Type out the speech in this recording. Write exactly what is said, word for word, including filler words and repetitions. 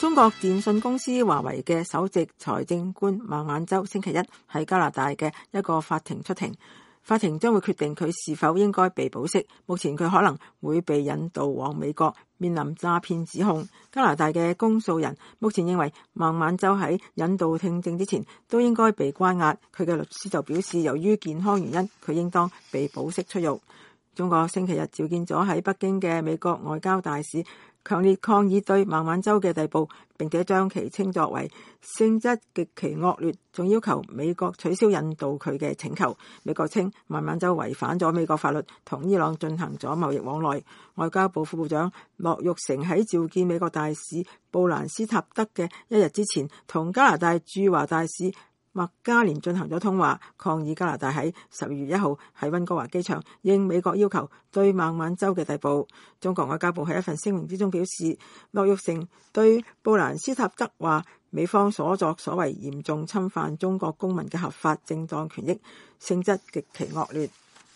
中國電信公司華為嘅首席財政官孟晚舟星期一喺加拿大嘅一個法庭出庭，法庭將會決定佢是否應該被保釋。目前佢可能會被引渡往美國，面臨詐騙指控。加拿大嘅公訴人目前認為孟晚舟喺引渡聽證之前都應該被關押。佢嘅律師就表示，由於健康原因，佢應當被保釋出獄。中國星期日召見咗喺北京嘅美國外交大使，強烈抗議對孟晚舟嘅逮捕，並且將其稱作為性質極其惡劣，仲要求美國取消引渡佢嘅請求。美國稱孟晚舟違反咗美國法律，同伊朗進行咗貿易往來。外交部副部長樂玉成喺召見美國大使布蘭斯塔德嘅一日之前，同加拿大駐華大使麥嘉蓮進行咗通話，抗議加拿大喺十二月一號喺溫哥華機場應美國要求對孟晚舟嘅逮捕。中國外交部喺一份聲明之中表示，樂玉成對布蘭斯塔德話，美方所作所為嚴重侵犯中國公民嘅合法正當權益，性質極其惡劣。